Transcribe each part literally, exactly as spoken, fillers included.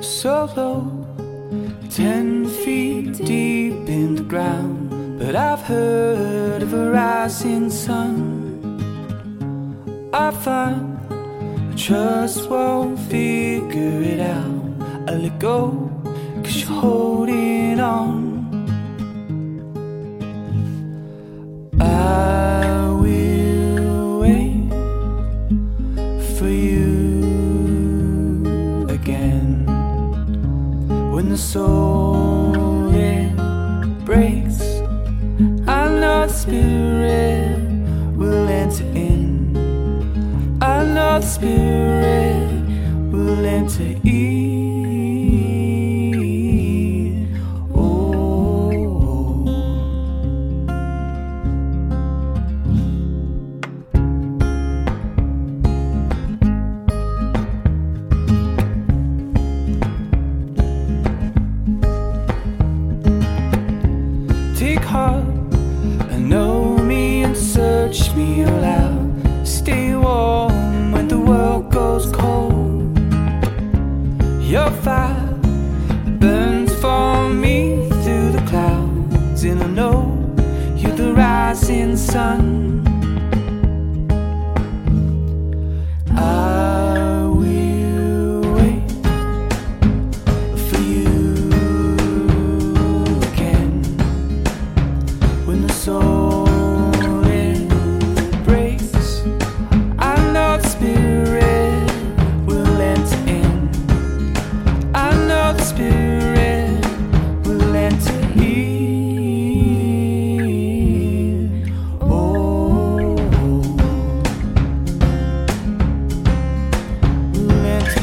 so low, ten feet deep in the ground. But I've heard of a rising sun. I find I just won't figure it out. I let go, cause you're holding on. I will wait for you again. When the soul it breaks, I know the spirit will enter in. I know the spirit will enter in. Take heart and know me and search me all out. Stay warm when the world goes cold. Your fire burns for me through the clouds, and I know you're the rising sun. I will wait for you again. When the soul it breaks, I know the spirit will enter in. I know the spirit will enter in. Oh, will enter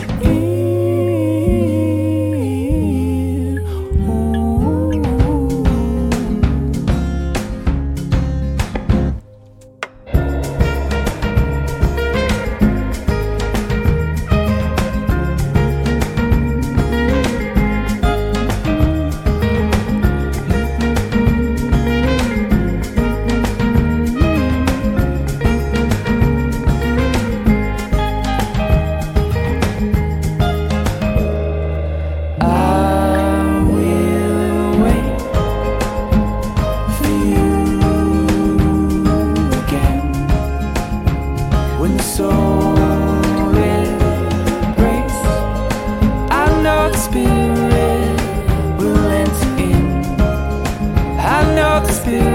in. Ooh. When the soul it breaks, I know the spirit will enter in. I know the spirit